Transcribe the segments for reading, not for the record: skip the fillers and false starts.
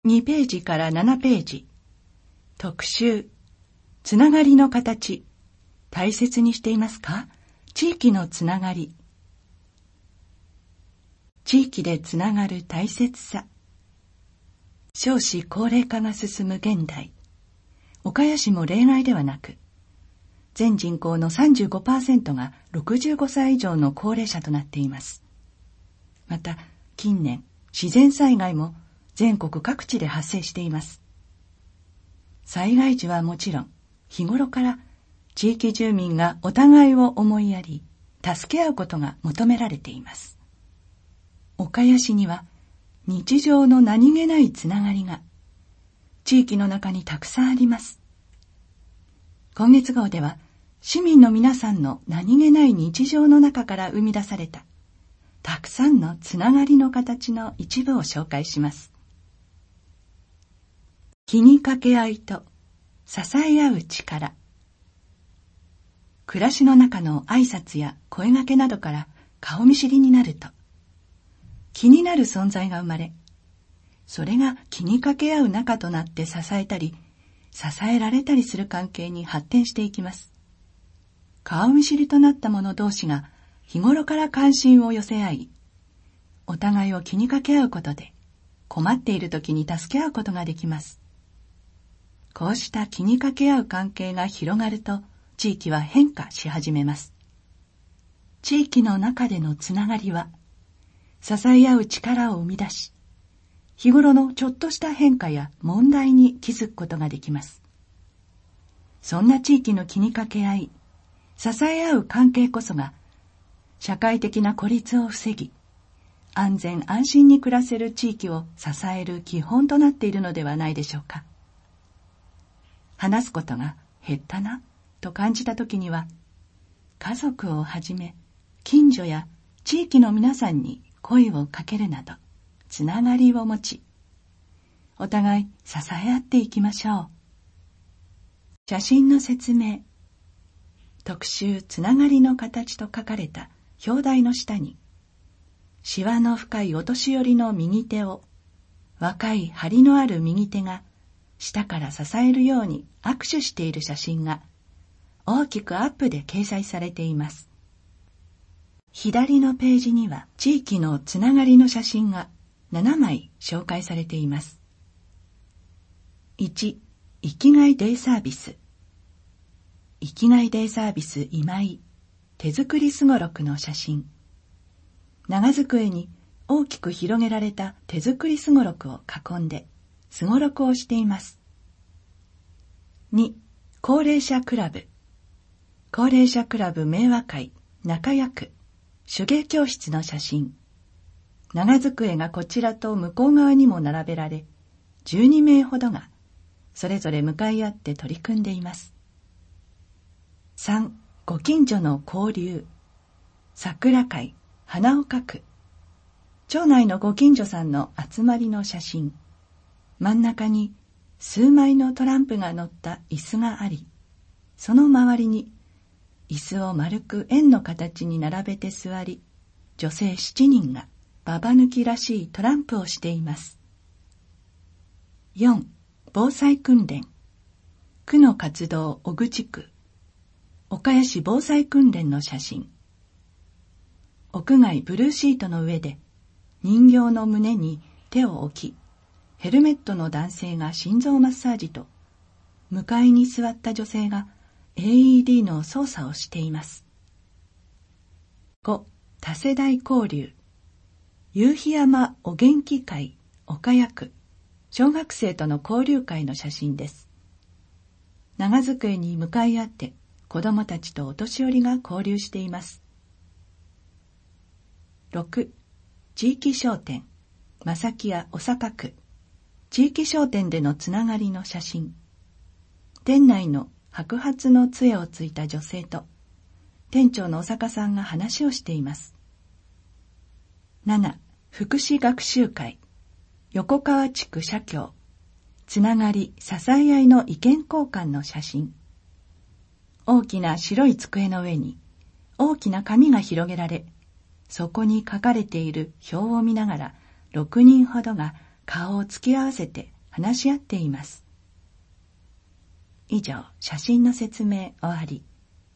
2ページから7ページ。特集。つながりの形。大切にしていますか？地域のつながり。地域でつながる大切さ。少子高齢化が進む現代。岡谷市も例外ではなく、全人口の 35% が65歳以上の高齢者となっています。また、近年、自然災害も全国各地で発生しています。災害時はもちろん、日頃から地域住民がお互いを思いやり、助け合うことが求められています。岡谷市には日常の何気ないつながりが地域の中にたくさんあります。今月号では市民の皆さんの何気ない日常の中から生み出されたたくさんのつながりの形の一部を紹介します。気にかけ合いと支え合う力。暮らしの中の挨拶や声掛けなどから顔見知りになると、気になる存在が生まれ、それが気にかけ合う仲となって支えたり、支えられたりする関係に発展していきます。顔見知りとなった者同士が日頃から関心を寄せ合い、お互いを気にかけ合うことで、困っている時に助け合うことができます。こうした気にかけ合う関係が広がると、地域は変化し始めます。地域の中でのつながりは、支え合う力を生み出し、日頃のちょっとした変化や問題に気づくことができます。そんな地域の気にかけ合い、支え合う関係こそが、社会的な孤立を防ぎ、安全安心に暮らせる地域を支える基本となっているのではないでしょうか。話すことが減ったなと感じたときには、家族をはじめ近所や地域の皆さんに声をかけるなど、つながりを持ち、お互い支え合っていきましょう。写真の説明。特集つながりの形と書かれた表題の下に、シワの深いお年寄りの右手を、若い張りのある右手が下から支えるように握手している写真が大きくアップで掲載されています。左のページには地域のつながりの写真が7枚紹介されています。1、生きがいデイサービス。生きがいデイサービス今井、手作りすごろくの写真。長机に大きく広げられた手作りすごろくを囲んで、すごろくをしています。2、高齢者クラブ。高齢者クラブ明和会中役手芸教室の写真。長机がこちらと向こう側にも並べられ、12名ほどがそれぞれ向かい合って取り組んでいます。3、ご近所の交流。桜会花を描く。町内のご近所さんの集まりの写真。真ん中に数枚のトランプが乗った椅子があり、その周りに椅子を丸く円の形に並べて座り、女性7人がババ抜きらしいトランプをしています。4、防災訓練。区の活動小口区。岡谷市防災訓練の写真。屋外ブルーシートの上で人形の胸に手を置き、ヘルメットの男性が心臓マッサージと、向かいに座った女性が AED の操作をしています。5、多世代交流。夕日山お元気会岡谷区。小学生との交流会の写真です。長机に向かい合って子どもたちとお年寄りが交流しています。6、地域商店正木屋小坂区。地域商店でのつながりの写真。店内の白髪の杖をついた女性と店長の小坂さんが話をしています。7、福祉学習会横川地区社協。つながり支え合いの意見交換の写真。大きな白い机の上に大きな紙が広げられ、そこに書かれている表を見ながら6人ほどが顔を突き合わせて話し合っています。以上、写真の説明終わり。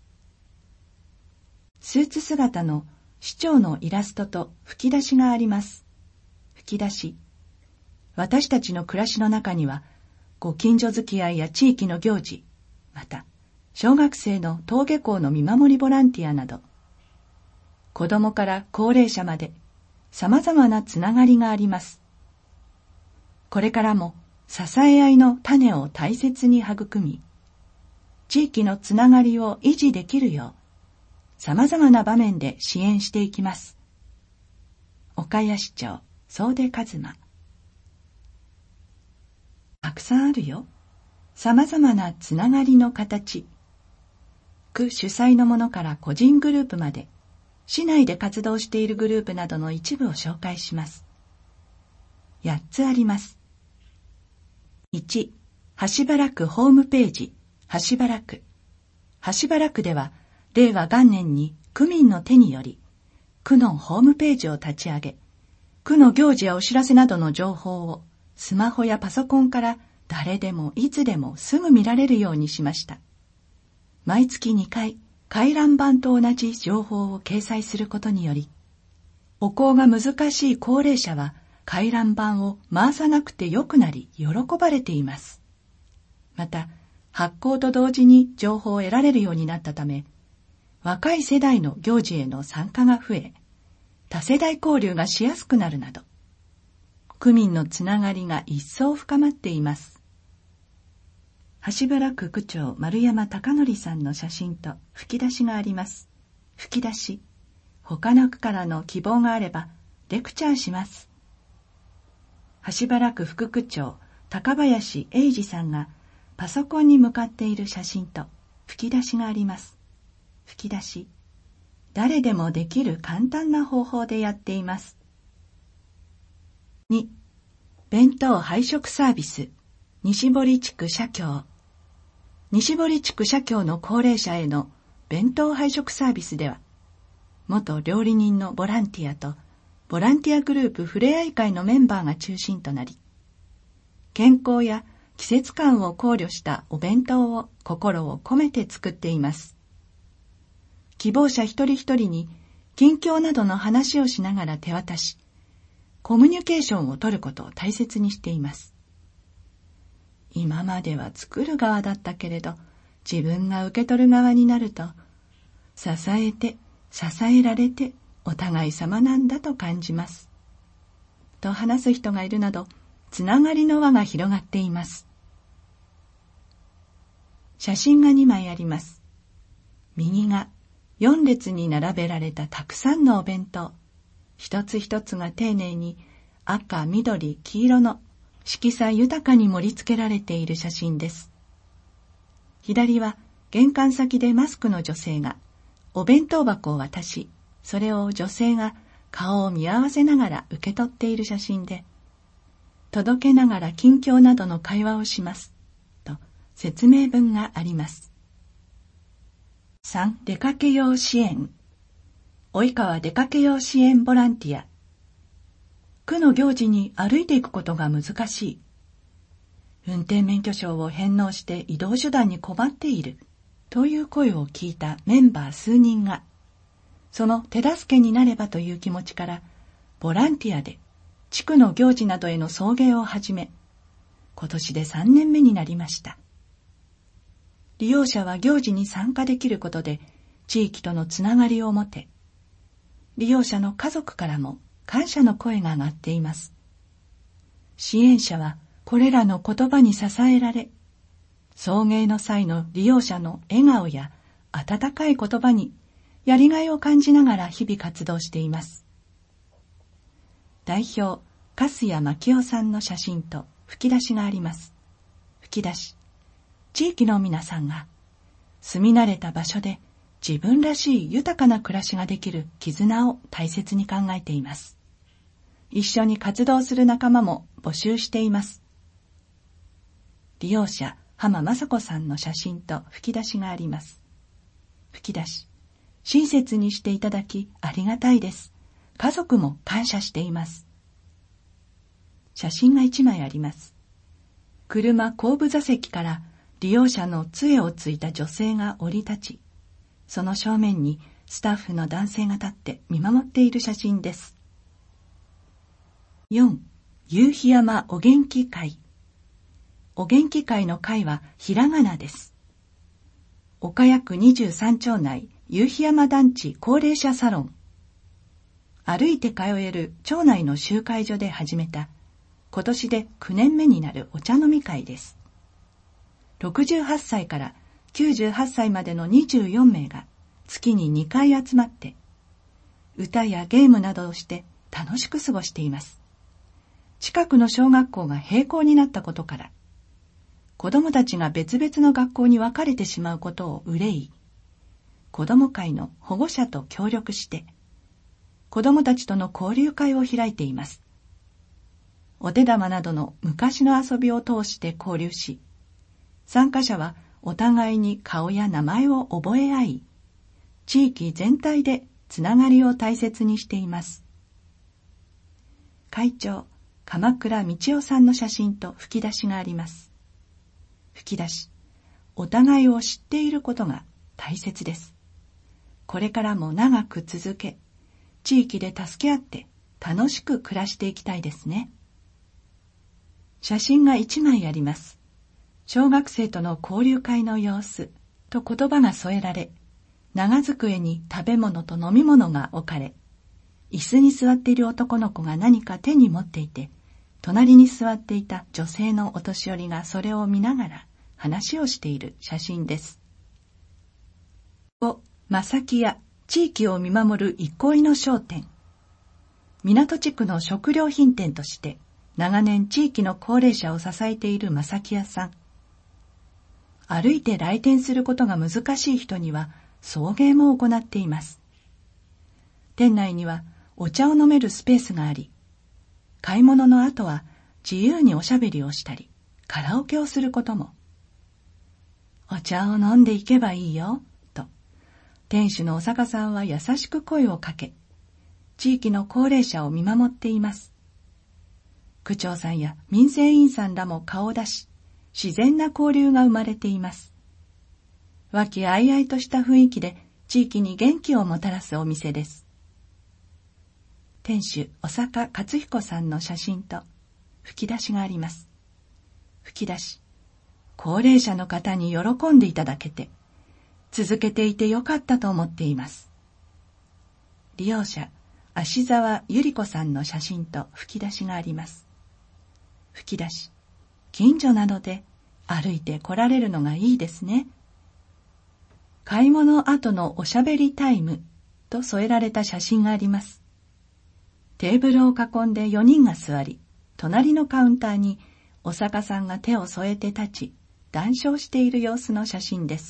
スーツ姿の市長のイラストと吹き出しがあります。吹き出し。私たちの暮らしの中には、ご近所付き合いや地域の行事、また、小学生の登下校の見守りボランティアなど、子供から高齢者まで、様々なつながりがあります。これからも支え合いの種を大切に育み、地域のつながりを維持できるよう、様々な場面で支援していきます。岡谷市長、総出一馬。たくさんあるよ。様々なつながりの形。区主催のものから個人グループまで、市内で活動しているグループなどの一部を紹介します。8つあります。1、橋原区ホームページ、橋原区。橋原区では、令和元年に区民の手により、区のホームページを立ち上げ、区の行事やお知らせなどの情報をスマホやパソコンから誰でもいつでもすぐ見られるようにしました。毎月2回、回覧板と同じ情報を掲載することにより、歩行が難しい高齢者は回覧板を回さなくてよくなり喜ばれています。また、発行と同時に情報を得られるようになったため、若い世代の行事への参加が増え、多世代交流がしやすくなるなど、区民のつながりが一層深まっています。橋原区区長丸山貴則さんの写真と吹き出しがあります。吹き出し。他の区からの希望があればレクチャーします。橋原区副区長高林英二さんがパソコンに向かっている写真と吹き出しがあります。吹き出し。誰でもできる簡単な方法でやっています。2、弁当配食サービス、西堀地区社協。西堀地区社協の高齢者への弁当配食サービスでは、元料理人のボランティアとボランティアグループふれあい会のメンバーが中心となり、健康や季節感を考慮したお弁当を心を込めて作っています。希望者一人一人に近況などの話をしながら手渡し、コミュニケーションを取ることを大切にしています。今までは作る側だったけれど、自分が受け取る側になると、支えて、支えられて、お互い様なんだと感じます。と話す人がいるなど、つながりの輪が広がっています。写真が2枚あります。右が4列に並べられたたくさんのお弁当。一つ一つが丁寧に赤、緑、黄色の色彩豊かに盛り付けられている写真です。左は玄関先でマスクの女性がお弁当箱を渡し、それを女性が顔を見合わせながら受け取っている写真で、届けながら近況などの会話をします。と説明文があります。3、出かけ用支援。及川出かけ用支援ボランティア。区の行事に歩いていくことが難しい。運転免許証を返納して移動手段に困っている。という声を聞いたメンバー数人が、その手助けになればという気持ちから、ボランティアで地区の行事などへの送迎を始め、今年で3年目になりました。利用者は行事に参加できることで、地域とのつながりを持て、利用者の家族からも感謝の声が上がっています。支援者はこれらの言葉に支えられ、送迎の際の利用者の笑顔や温かい言葉にやりがいを感じながら日々活動しています。代表、粕谷真紀夫さんの写真と吹き出しがあります。吹き出し。地域の皆さんが住み慣れた場所で自分らしい豊かな暮らしができる絆を大切に考えています。一緒に活動する仲間も募集しています。利用者、浜雅子さんの写真と吹き出しがあります。吹き出し。親切にしていただきありがたいです。家族も感謝しています。 写真が1枚あります。車後部座席から利用者の杖をついた女性が降り立ち、その正面にスタッフの男性が立って見守っている写真です。4. 夕日山お元気会。お元気会の会はひらがなです。岡谷区23町内夕日山団地高齢者サロン。歩いて通える町内の集会所で始めた、今年で9年目になるお茶飲み会です。68歳から98歳までの24名が月に2回集まって、歌やゲームなどをして楽しく過ごしています。近くの小学校が閉校になったことから、子供たちが別々の学校に分かれてしまうことを憂い、子供会の保護者と協力して、子供たちとの交流会を開いています。お手玉などの昔の遊びを通して交流し、参加者はお互いに顔や名前を覚え合い、地域全体でつながりを大切にしています。会長、鎌倉道夫さんの写真と吹き出しがあります。吹き出し、お互いを知っていることが大切です。これからも長く続け、地域で助け合って楽しく暮らしていきたいですね。写真が1枚あります。小学生との交流会の様子と言葉が添えられ、長机に食べ物と飲み物が置かれ、椅子に座っている男の子が何か手に持っていて、隣に座っていた女性のお年寄りがそれを見ながら話をしている写真です。5. 正木屋、地域を見守る憩いの商店。港地区の食料品店として長年地域の高齢者を支えている正木屋さん。歩いて来店することが難しい人には送迎も行っています。店内にはお茶を飲めるスペースがあり、買い物の後は自由におしゃべりをしたり、カラオケをすることも。お茶を飲んでいけばいいよ、と、店主のお坂さんは優しく声をかけ、地域の高齢者を見守っています。区長さんや民生委員さんらも顔を出し、自然な交流が生まれています。和気あいあいとした雰囲気で地域に元気をもたらすお店です。店主、小坂勝彦さんの写真と吹き出しがあります。吹き出し、高齢者の方に喜んでいただけて、続けていてよかったと思っています。利用者、芦沢ゆり子さんの写真と吹き出しがあります。吹き出し、近所なので歩いて来られるのがいいですね。買い物後のおしゃべりタイムと添えられた写真があります。テーブルを囲んで4人が座り、隣のカウンターにお坂さんが手を添えて立ち、談笑している様子の写真です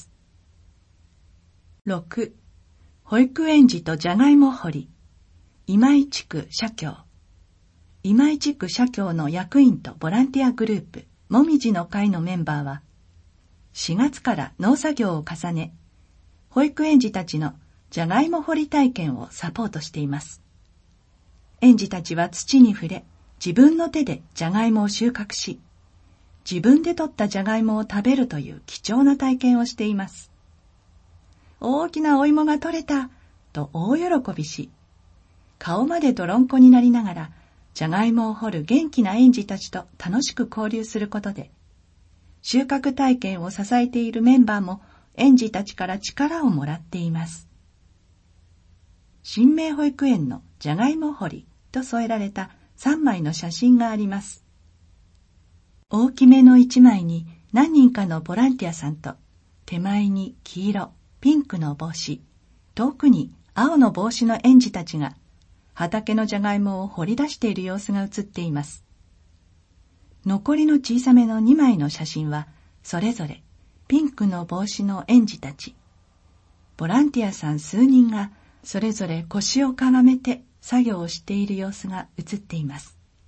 。6. 保育園児とじゃがいも掘り。今井地区社協。今井地区社協の役員とボランティアグループ、もみじの会のメンバーは、4月から農作業を重ね、保育園児たちのじゃがいも掘り体験をサポートしています。園児たちは土に触れ、自分の手でじゃがいもを収穫し、自分で採ったじゃがいもを食べるという貴重な体験をしています。大きなお芋が取れたと大喜びし、顔まで泥んこになりながら、じゃがいもを掘る元気な園児たちと楽しく交流することで、収穫体験を支えているメンバーも園児たちから力をもらっています。新明保育園のじゃがいも掘りと添えられた3枚の写真があります。大きめの1枚に何人かのボランティアさんと、手前に黄色、ピンクの帽子、遠くに青の帽子の園児たちが畑のじゃがいもを掘り出している様子が写っています。残りの小さめの2枚の写真は、それぞれピンクの帽子の園児たち、ボランティアさん数人がそれぞれ腰をかがめて作業をしている様子が写っています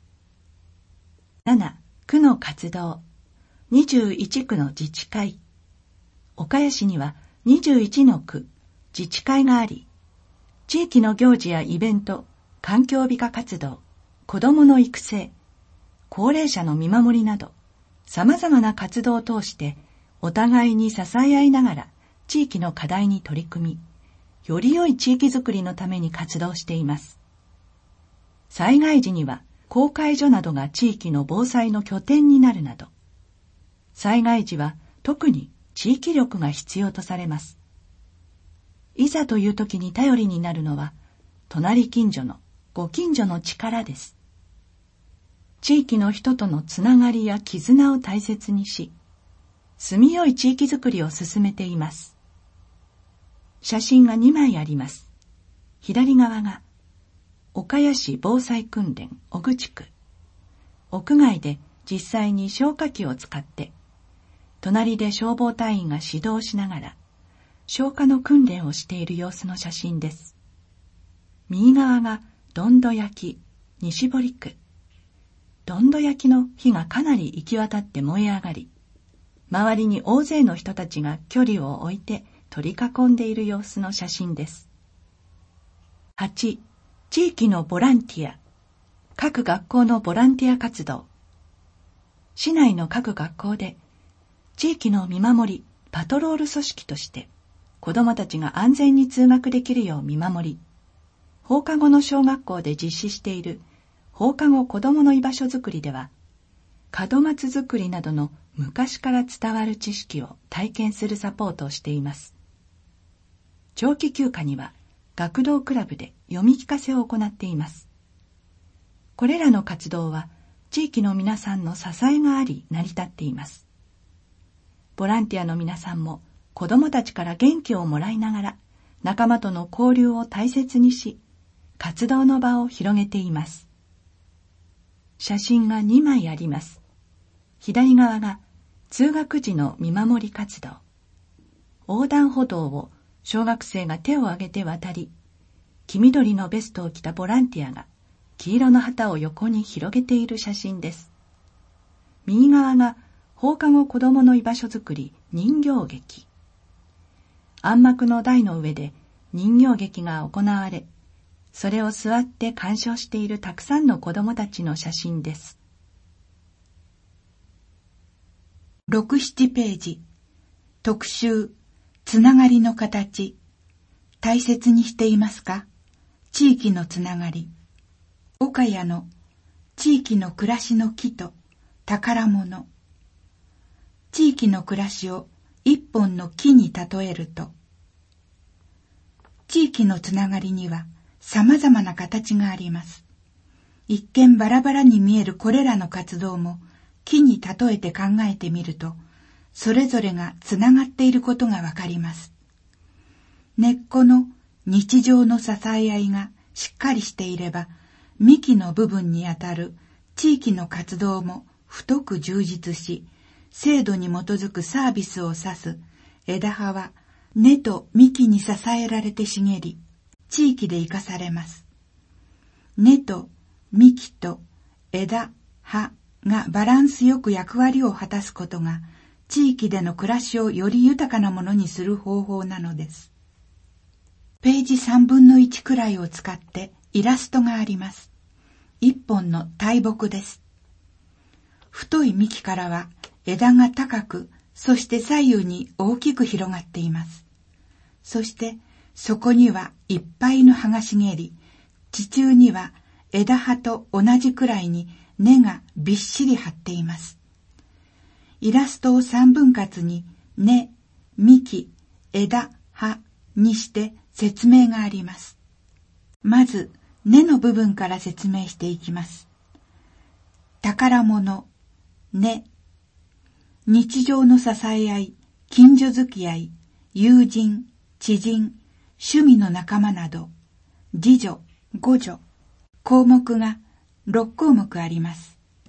。7. 区の活動。21区の自治会。岡谷市には21の区、自治会があり、地域の行事やイベント、環境美化活動、子どもの育成、 高齢者の見守りなど、様々な活動を通してお互いに支え合いながら地域の課題に取り組み、より良い地域づくりのために活動しています。災害時には公会所などが地域の防災の拠点になるなど、災害時は特に地域力が必要とされます。いざという時に頼りになるのは、隣近所のご近所の力です。地域の人とのつながりや絆を大切にし、住みよい地域づくりを進めています。写真が2枚あります。左側が岡谷市防災訓練小口区。屋外で実際に消火器を使って、隣で消防隊員が指導しながら消火の訓練をしている様子の写真です。右側がどんど焼西堀区。どんど焼きの火がかなり行き渡って燃え上がり、周りに大勢の人たちが距離を置いて取り囲んでいる様子の写真です。8、地域のボランティア。各学校のボランティア活動。市内の各学校で地域の見守り、パトロール組織として子どもたちが安全に通学できるよう見守り、放課後の小学校で実施している放課後子どもの居場所づくりでは、門松づくりなどの昔から伝わる知識を体験するサポートをしています。長期休暇には学童クラブで読み聞かせを行っています。これらの活動は地域の皆さんの支えがあり成り立っています。ボランティアの皆さんも子どもたちから元気をもらいながら仲間との交流を大切にし、活動の場を広げています。写真が2枚あります。左側が通学時の見守り活動。横断歩道を小学生が手を挙げて渡り、黄緑のベストを着たボランティアが黄色の旗を横に広げている写真です。右側が放課後子どもの居場所づくり人形劇。暗幕の台の上で人形劇が行われ、それを座って鑑賞しているたくさんの子どもたちの写真です。 6、7ページ。特集、つながりの形。大切にしていますか？地域のつながり。岡谷の地域の暮らしの木と宝物。地域の暮らしを一本の木に例えると、地域のつながりには様々な形があります。一見バラバラに見えるこれらの活動も木に例えて考えてみると、それぞれがつながっていることがわかります。根っこの日常の支え合いがしっかりしていれば、幹の部分にあたる地域の活動も太く充実し、制度に基づくサービスを指す枝葉は根と幹に支えられて茂り、地域で生かされます。根と幹と枝、葉がバランスよく役割を果たすことが、地域での暮らしをより豊かなものにする方法なのです。ページ3分の1くらいを使ってイラストがあります。一本の大木です。太い幹からは枝が高く、そして左右に大きく広がっています。そしてそこにはいっぱいの葉が茂り、地中には枝葉と同じくらいに根がびっしり張っています。イラストを3分割に根、幹、枝、葉にして説明があります。まず根の部分から説明していきます。宝物、根。日常の支え合い、近所付き合い、友人、知人、趣味の仲間など、次女、五女、項目が6項目あります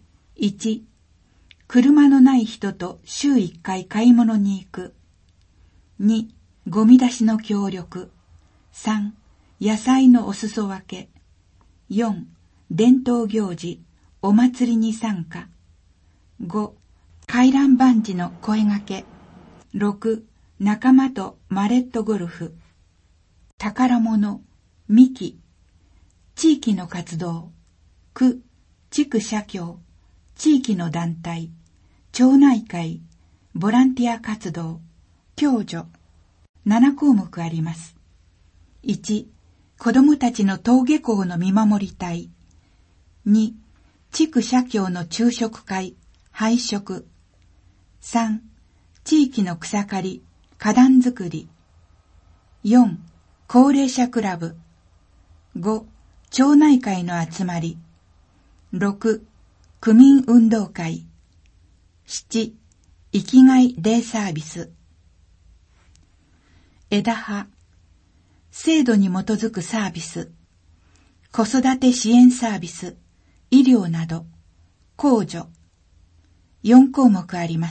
。1、車のない人と週1回買い物に行く。2、ゴミ出しの協力。3、野菜のお裾分け。4、伝統行事、お祭りに参加。5、回覧板字の声掛け。6、仲間とマレットゴルフ。宝物、幹。地域の活動。区、地区社協。 地域の団体、町内会、ボランティア活動、共助、7項目あります。1、子どもたちの登下校の見守り隊。2、地区社協の昼食会、配食。3、地域の草刈り、花壇作り。4、高齢者クラブ。5、町内会の集まり。6、区民運動会。7、生きがいデイサービス。枝葉、制度に基づくサービス、子育て支援サービス、医療など、公助。4項目あります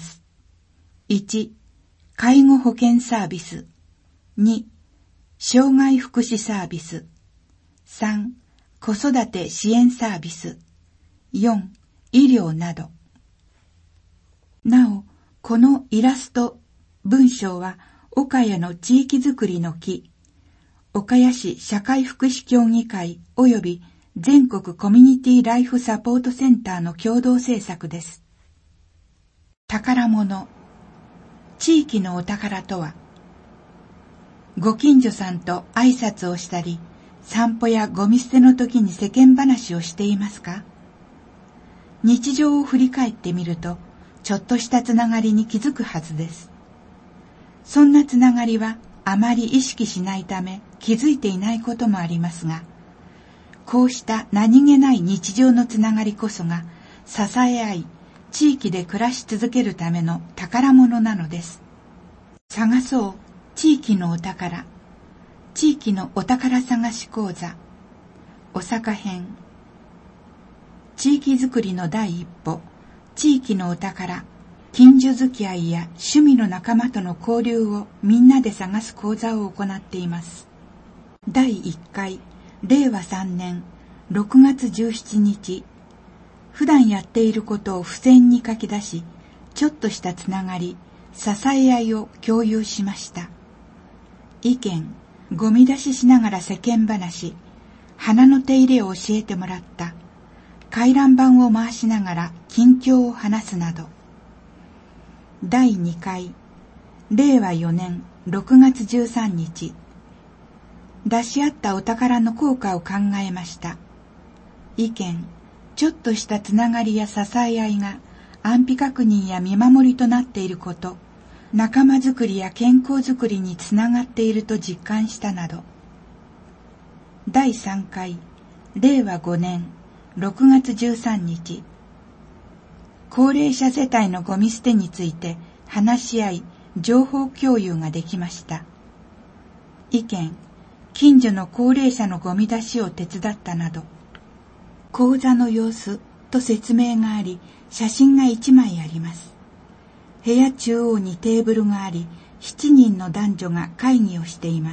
。1、介護保険サービス。2、障害福祉サービス。3、子育て支援サービス。4、医療など。なお、このイラスト、文章は岡谷の地域づくりの木、岡谷市社会福祉協議会及び全国コミュニティライフサポートセンターの共同制作です。宝物。地域のお宝とは、ご近所さんと挨拶をしたり、散歩やゴミ捨ての時に世間話をしていますか？日常を振り返ってみると、ちょっとしたつながりに気づくはずです。そんなつながりはあまり意識しないため気づいていないこともありますが、こうした何気ない日常のつながりこそが支え合い、地域で暮らし続けるための宝物なのです。探そう、地域のお宝。地域のお宝探し講座。おさか編。地域づくりの第一歩。地域のお宝、近所付き合いや趣味の仲間との交流をみんなで探す講座を行っています。第1回、令和3年6月17日、普段やっていることを付箋に書き出し、ちょっとしたつながり、支え合いを共有しました。意見、ゴミ出ししながら世間話、花の手入れを教えてもらった。回覧板を回しながら近況を話すなど。第2回、令和4年6月13日、出し合ったお宝の効果を考えました。意見、ちょっとしたつながりや支え合いが安否確認や見守りとなっていること、仲間づくりや健康づくりにつながっていると実感したなど。第3回、令和5年6月13日、高齢者世帯のゴミ捨てについて話し合い、情報共有ができました。意見、近所の高齢者のゴミ出しを手伝ったなど。講座の様子と説明があり、写真が1枚あります。部屋中央にテーブルがあり、7人の男女が会議をしています。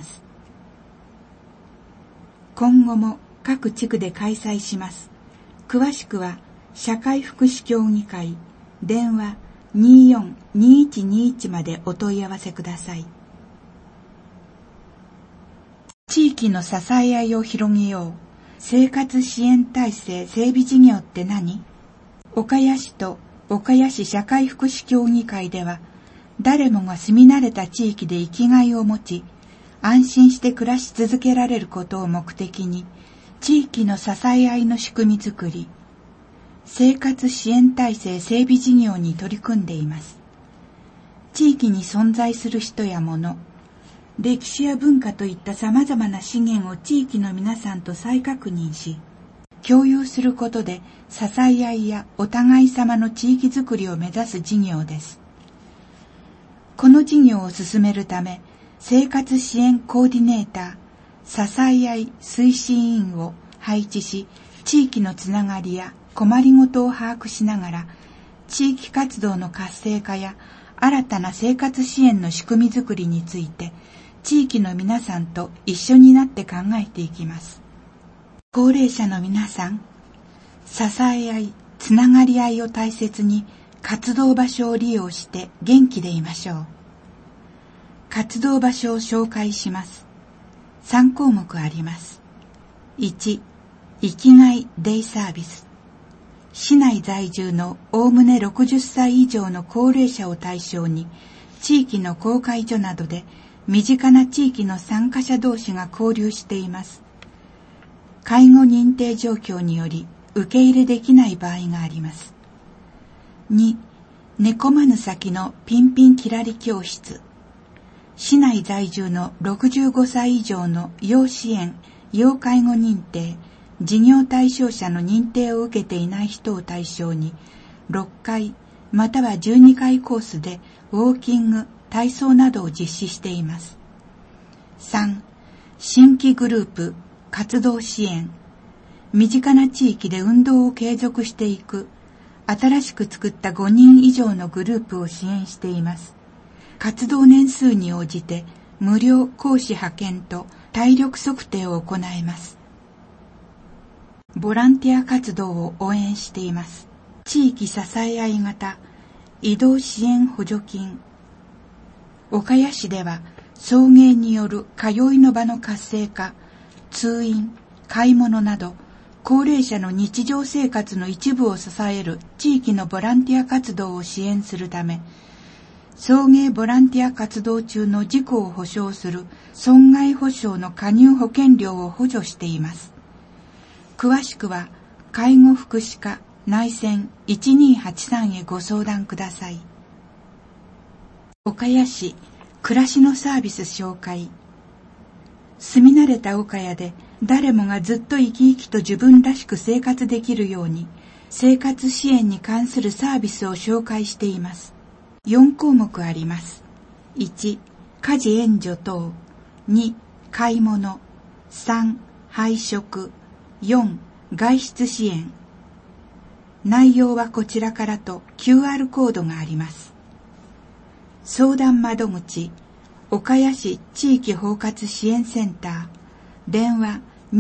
今後も各地区で開催します。詳しくは社会福祉協議会電話 24-2121 までお問い合わせください。地域の支え合いを広げよう。生活支援体制整備事業って何？岡谷市と岡谷市社会福祉協議会では、誰もが住み慣れた地域で生きがいを持ち、安心して暮らし続けられることを目的に、地域の支え合いの仕組みづくり、生活支援体制整備事業に取り組んでいます。地域に存在する人や物、歴史や文化といった様々な資源を地域の皆さんと再確認し、共有することで支え合いやお互い様の地域づくりを目指す事業です。この事業を進めるため、生活支援コーディネーター、支え合い推進委員を配置し、地域のつながりや困りごとを把握しながら、地域活動の活性化や新たな生活支援の仕組みづくりについて、地域の皆さんと一緒になって考えていきます。高齢者の皆さん、支え合い、つながり合いを大切に活動場所を利用して元気でいましょう。活動場所を紹介します。3項目あります。1、生きがいデイサービス。 市内在住のおおむね60歳以上の高齢者を対象に、地域の公会所などで身近な地域の参加者同士が交流しています。介護認定状況により受け入れできない場合があります。2、寝込まぬ先のピンピンキラリ教室。市内在住の65歳以上の要支援、要介護認定、事業対象者の認定を受けていない人を対象に、6回または12回コースでウォーキング、体操などを実施しています。3、新規グループ、活動支援。身近な地域で運動を継続していく、新しく作った5人以上のグループを支援しています。活動年数に応じて無料講師派遣と体力測定を行えます。ボランティア活動を応援しています。地域支え合い型移動支援補助金。岡谷市では送迎による通いの場の活性化、通院、買い物など高齢者の日常生活の一部を支える地域のボランティア活動を支援するため、送迎ボランティア活動中の事故を保障する損害保障の加入保険料を補助しています。詳しくは介護福祉課内線1283へご相談ください。岡谷市暮らしのサービス紹介。住み慣れた岡谷で誰もがずっと生き生きと自分らしく生活できるように生活支援に関するサービスを紹介しています。4項目あります。1、家事援助等。2、買い物。3、配食。4、外出支援。内容はこちらからと QR コードがあります。相談窓口、岡谷市地域包括支援センター。電話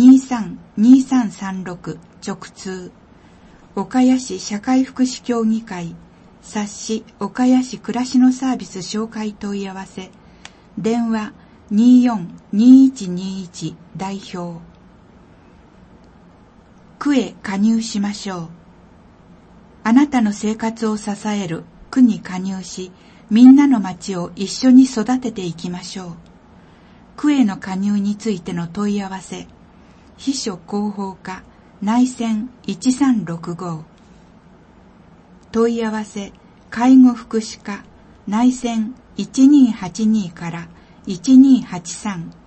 23-2336直通。岡谷市社会福祉協議会。冊子岡谷市暮らしのサービス紹介問い合わせ。電話24-2121代表。区へ加入しましょう。あなたの生活を支える区に加入し、みんなの町を一緒に育てていきましょう。区への加入についての問い合わせ。秘書広報課内線1365。問い合わせ介護福祉課内線1282から1283